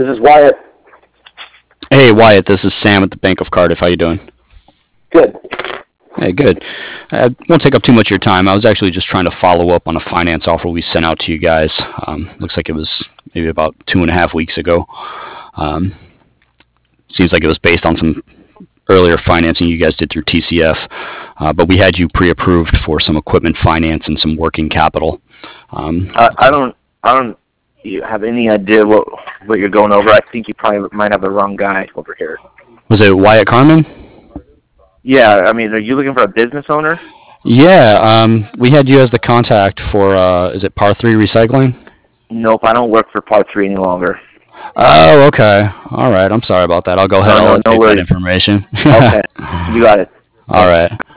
This is Wyatt. Hey Wyatt, this is Sam at the Bank of Cardiff. How you doing? Good. Hey, good. I won't take up too much of your time. I was actually just trying to follow up on a finance offer we sent out to you guys. Looks like it was maybe about 2.5 weeks ago. Um, Seems like it was based on some earlier financing you guys did through TCF, but we had you pre-approved for some equipment finance and some working capital. Um, I don't you have any idea what you're going over. I think you probably might have the wrong guy over here. was it Wyatt Carmen? Yeah, I mean, are you looking for a business owner? Yeah, we had you as the contact for, is it Par 3 Recycling? Nope, I don't work for Part 3 any longer. Oh, okay. All right. I'm sorry about that. I'll go ahead. No, I'll no, no update that worries. information. Okay, you got it. All right.